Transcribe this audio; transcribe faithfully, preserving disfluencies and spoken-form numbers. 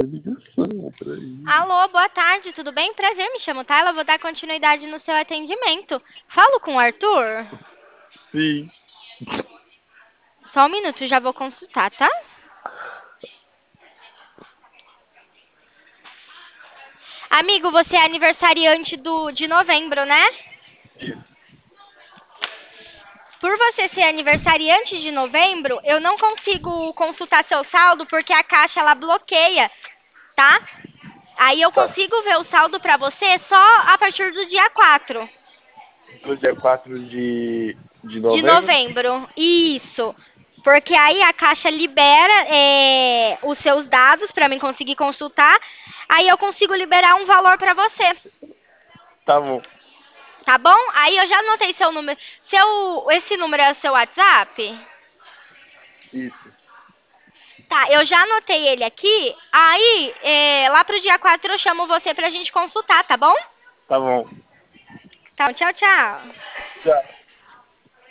ligação, peraí. Alô, boa tarde, tudo bem? Prazer, me chamo Tayla, vou dar continuidade no seu atendimento. Falo com o Arthur? Sim. Só um minuto, já vou consultar, tá? Amigo, você é aniversariante do, de novembro, né? Isso. Por você ser aniversariante de novembro, eu não consigo consultar seu saldo porque a caixa ela bloqueia, tá? Aí eu Tá. consigo ver o saldo pra você só a partir do dia quatro Do dia quatro de, de de novembro? novembro. Isso. Porque aí a caixa libera é, os seus dados pra mim conseguir consultar. Aí eu consigo liberar um valor pra você, Tá bom. tá bom? Aí eu já anotei seu número. Seu, esse número é o seu WhatsApp? Isso. Tá, eu já anotei ele aqui. Aí, é, lá pro dia quatro eu chamo você pra gente consultar, tá bom? Tá bom. Tá, tchau, tchau. Tchau.